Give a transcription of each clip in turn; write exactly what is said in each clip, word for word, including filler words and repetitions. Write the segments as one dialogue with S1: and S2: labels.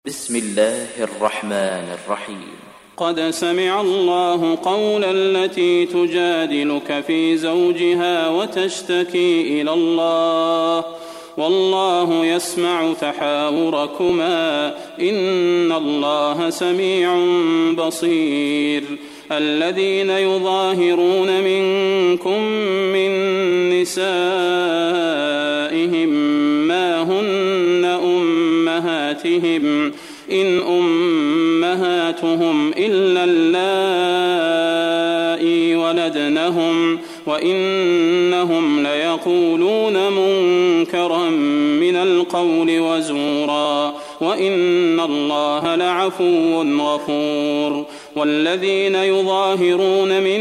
S1: بسم الله الرحمن الرحيم.
S2: قد سمع الله قول التي تجادلك في زوجها وتشتكي إلى الله والله يسمع تحاوركما إن الله سميع بصير. الذين يظاهرون منكم من نسائهم ما هن أمهاتهم إن أمهاتهم إلا اللائي ولدنهم وإنهم ليقولون منكرا من القول وزورا وإن الله لعفو غفور. والذين يظاهرون من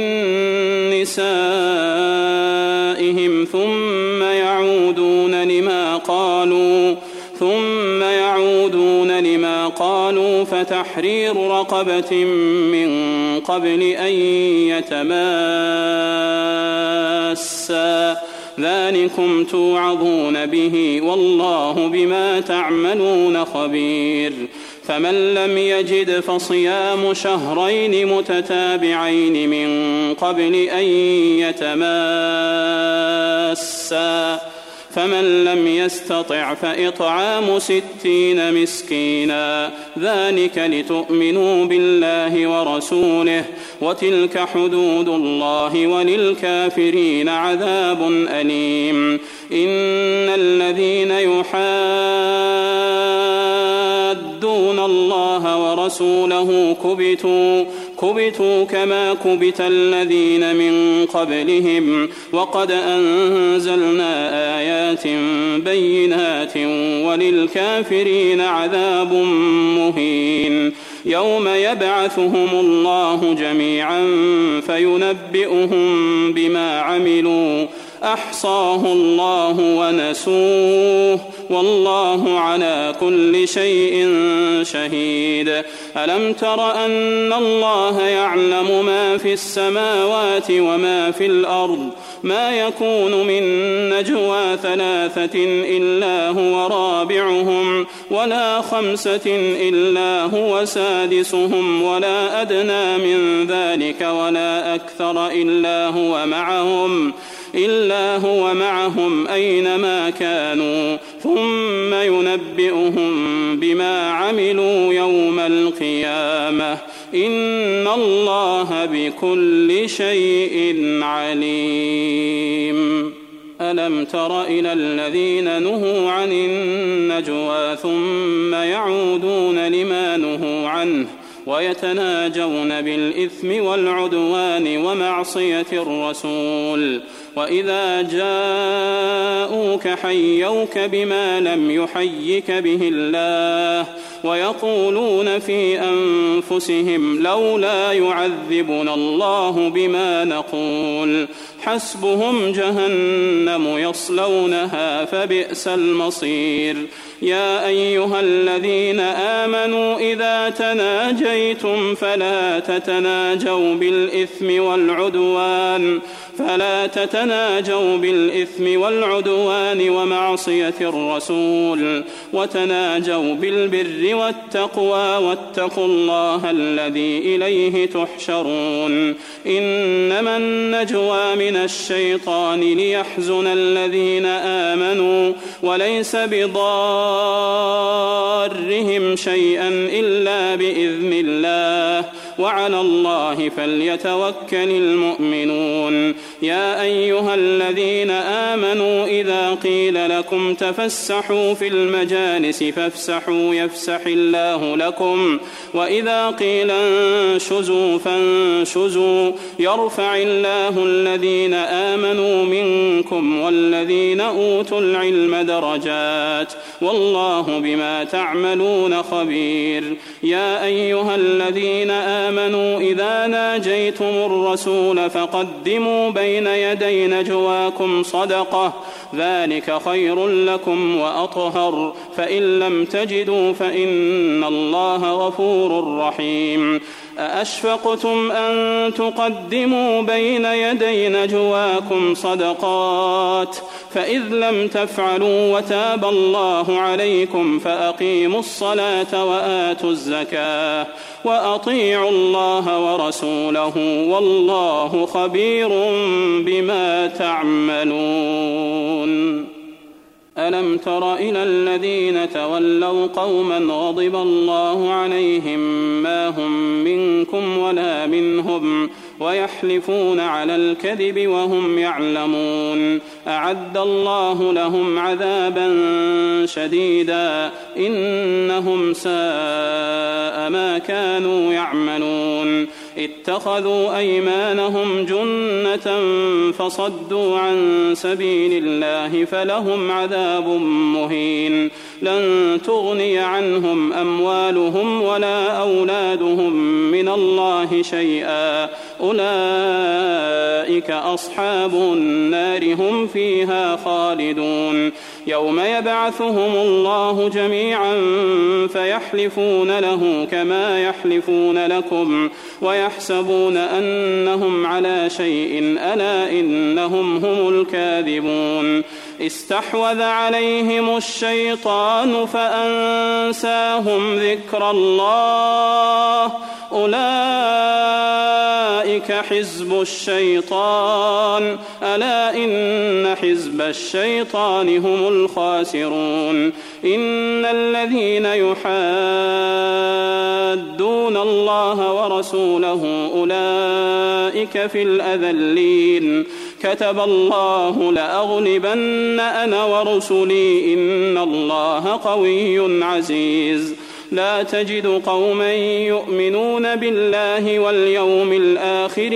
S2: نسائهم ثم يعودون لما قالوا ثم يعودون لما قالوا فتحرير رقبة من قبل أن يتماسا ذلكم توعظون به والله بما تعملون خبير. فمن لم يجد فصيام شهرين متتابعين من قبل أن يتماسا فمن لم يستطع فإطعام ستين مسكينا ذلك لتؤمنوا بالله ورسوله وتلك حدود الله وللكافرين عذاب أليم. إن الذين يحادون الله ورسوله كبتوا كبتوا كما كبت الذين من قبلهم وقد أنزلنا آيات بينات وللكافرين عذاب مهين. يوم يبعثهم الله جميعا فينبئهم بما عملوا أحصاه الله ونسوه والله على كل شيء شهيد. ألم تر أن الله يعلم ما في السماوات وما في الأرض ما يكون من نجوى ثلاثة إلا هو رابعهم ولا خمسة إلا هو سادسهم ولا أدنى من ذلك ولا أكثر إلا هو معهم إلا هو معهم أينما كانوا ثم ينبئهم بما عملوا يوم القيامة إن الله بكل شيء عليم. ألم تر إلى الذين نهوا عن النجوى ثم يعودون لما نهوا عنه ويتناجون بالإثم والعدوان ومعصية الرسول وإذا جاءوك حيوك بما لم يحيك به الله ويقولون في أنفسهم لولا يعذبنا الله بما نقول حسبهم جهنم يصلونها فبئس المصير. يا أيها الذين آمنوا إذا تناجيتم فلا تتناجوا بالإثم والعدوان فلا تتناجوا بالإثم والعدوان ومعصية الرسول وتناجوا بالبر والتقوى واتقوا الله الذي إليه تحشرون. إنما النجوى من الشيطان ليحزن الذين آمنوا وليس بضارهم شيئا إلا بإذن الله وعلى الله فليتوكل المؤمنون. يا أيها الذين آمنوا إذا قيل لكم تفسحوا في المجالس فافسحوا يفسح الله لكم وإذا قيل انشزوا فانشزوا يرفع الله الذين آمنوا منكم والذين أوتوا العلم درجات والله بما تعملون خبير. يا أيها الذين آمنوا إذا ناجيتم الرسول فقدموا بين يدي نجواكم صدقة ذلك خير لكم وأطهر فإن لم تجدوا فإن الله غفور رحيم. أأشفقتم أن تقدموا بين يدي نجواكم صدقات فإذ لم تفعلوا وتاب الله عليكم فأقيموا الصلاة وآتوا الزكاة وأطيعوا الله ورسوله والله خبير بما تعملون. ألم تر إلى الذين تولوا قوما غضب الله عليهم ما هم منكم ولا منهم ويحلفون على الكذب وهم يعلمون أعد الله لهم عذابا شديدا إنهم ساء ما كانوا يعملون. اتخذوا أيمانهم جنة فصدوا عن سبيل الله فلهم عذاب مهين لن تغني عنهم أموالهم ولا أولادهم من الله شيئا أولئك أصحاب النار هم فيها خالدون. يوم يبعثهم الله جميعا فيحلفون له كما يحلفون لكم ويحسبون أنهم على شيء ألا إنهم هم الكاذبون. استحوذ عليهم الشيطان فأنساهم ذكر الله أولئك حزب الشيطان ألا إن حزب الشيطان هم الخاسرون. إن الذين يحادون الله ورسوله أولئك في الأذلين كتب الله لأغلبن أنا ورسلي إن الله قوي عزيز. لا تجد قوما يؤمنون بالله واليوم الآخر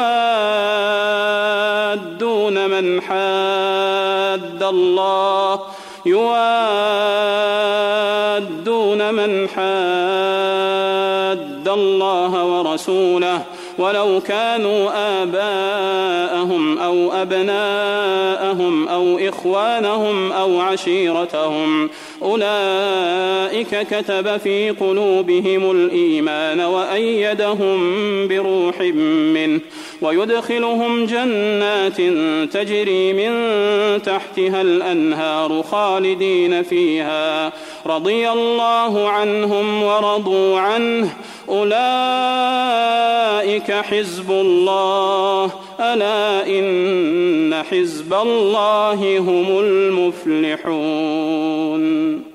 S2: يوادون من حاد الله يوادون من حاد الله ورسوله ولو كانوا آباءهم أو أبناءهم أو إخوانهم أو عشيرتهم أولئك كتب في قلوبهم الإيمان وأيدهم بروح منه ويدخلهم جنات تجري من تحتها الأنهار خالدين فيها رضي الله عنهم ورضوا عنه أولئك حزب الله ألا إن حزب الله هم المفلحون.